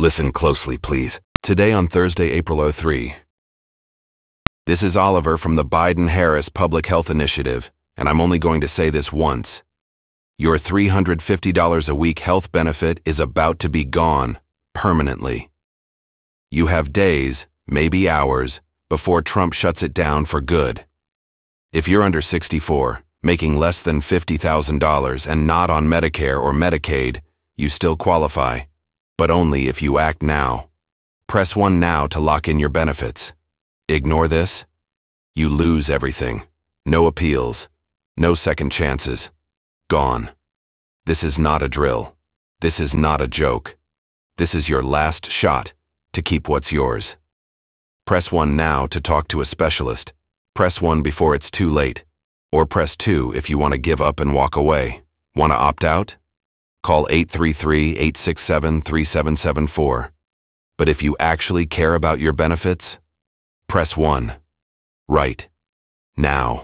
Listen closely, please. Today on Thursday, April 03. This is Oliver from the Biden-Harris Public Health Initiative, and I'm only going to say this once. Your $350 a week health benefit is about to be gone, permanently. You have days, maybe hours, before Trump shuts it down for good. If you're under 64, making less than $50,000 and not on Medicare or Medicaid, you still qualify, but only if you act now. Press 1 now to lock in your benefits. Ignore this? You lose everything. No appeals. No second chances. Gone. This is not a drill. This is not a joke. This is your last shot to keep what's yours. Press 1 now to talk to a specialist. Press 1 before it's too late. Or press 2 if you want to give up and walk away. Want to opt out? Call 833-867-3774. But if you actually care about your benefits, press 1. Right. Now.